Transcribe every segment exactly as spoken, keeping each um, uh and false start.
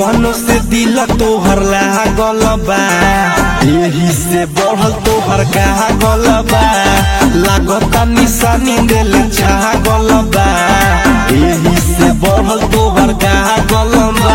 कवनो से दिल तोहर लागल बा, यही से बढ़ल तोहर कागल बा। लागता निशानी दिल छागल बा, यही से बढ़ल तोहर कागल बा।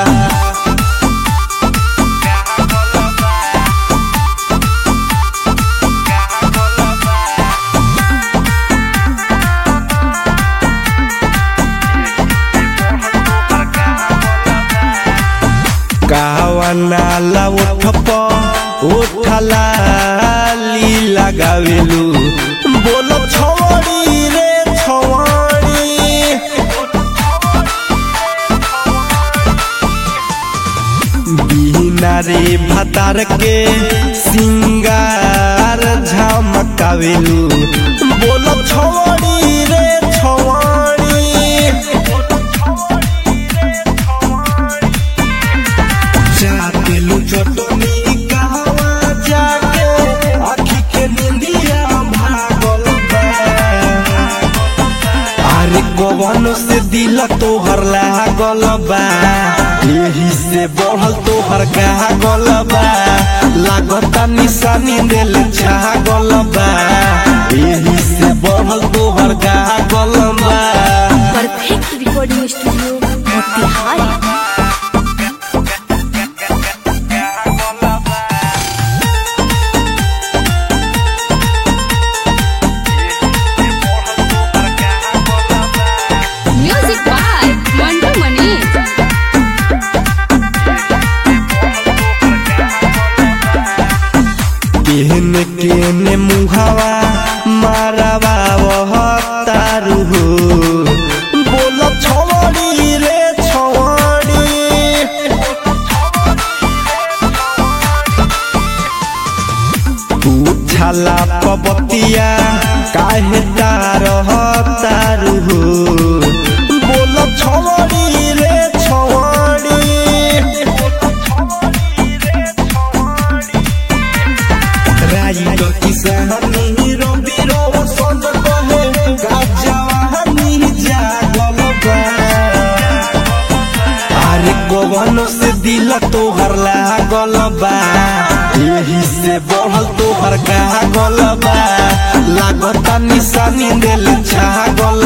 कावनाला उठप उठला ली लगावेलू, बोलो छोड़ी रे छोड़ी। बिना रे भतार के सिंगार झमकावेलू, बोलो छोड़ी रे छोड़ी। जाकेलू चटनी कहवा जाके आखी के निंदिया भागल बा। अरे कवनो से दिल तोहर लागल बा, यही से बढ़ल तोहर कागल बा। लागता निशानी दिल छागल बा, यही से बढ़ल तोहर कागल बा। Perfect recording studio Motihari. केहने केहने मुहावा मारवा वह तारू हो, बोलो छोड़ी रे छोड़ी। पूछला पबतिया काहे तारह तारू हो, बोलो छोड़ी रे छोड़ी। किसानी रवि रो संग कहे गाजवानी जागल बा। अरे कवनो से दिल तोहर लागल बा, यही से बढ़ल तोहर कागल बा। लागता निशानी दिल छागल